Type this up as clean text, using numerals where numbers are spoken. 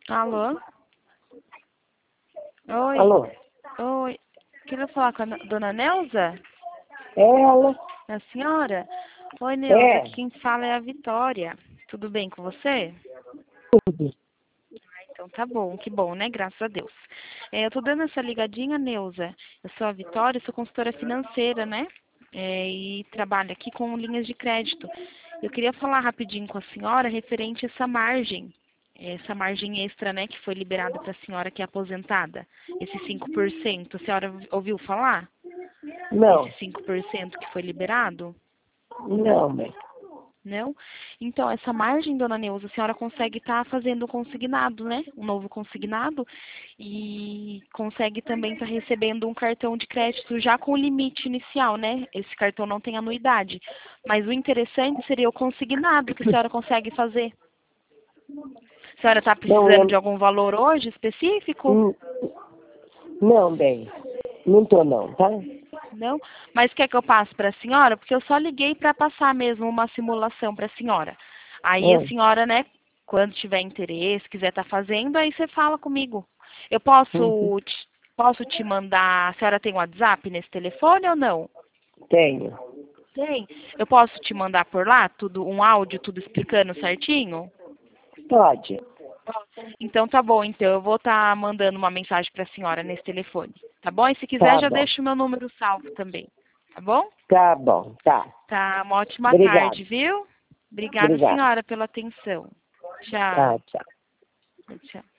Alô? Oi. Alô? Oi. Queria falar com a dona Neuza? É ela? É a senhora? Oi, Neuza. É. Aqui quem fala é a Vitória. Tudo bem com você? Tudo. Então tá bom, que bom, né? Graças a Deus. Eu tô dando essa ligadinha, Neuza. Eu sou a Vitória, sou consultora financeira, né? E trabalho aqui com linhas de crédito. Eu queria falar rapidinho com a senhora referente a essa margem extra, né, que foi liberada para a senhora que é aposentada, esse 5%. A senhora ouviu falar? Não. Esse 5% que foi liberado? Não, mãe. Não? Então, essa margem, dona Neuza, a senhora consegue estar fazendo um consignado, né? Um novo consignado e consegue também estar recebendo um cartão de crédito já com o limite inicial, né? Esse cartão não tem anuidade. Mas o interessante seria o consignado que a senhora consegue fazer. A senhora está Não, precisando de algum valor hoje específico? Não, bem. Não tô não, tá? Não? Mas quer que eu passe para a senhora? Porque eu só liguei para passar mesmo uma simulação para a senhora. Aí a Ah, senhora, né, quando tiver interesse, quiser estar fazendo, aí você fala comigo. Eu uhum. posso te mandar, a senhora tem WhatsApp nesse telefone ou não? Tenho. Tem. Eu posso te mandar por lá tudo, um áudio, tudo explicando certinho? Pode. Então tá bom, então eu vou estar mandando uma mensagem para a senhora nesse telefone, tá bom? E se quiser Tá já bom. deixa o meu número salvo também, tá bom? Tá bom, tá. Tá, uma ótima Obrigado. tarde, viu? Obrigada, Obrigado. senhora, pela atenção. Tchau. Tá, tchau. Tchau.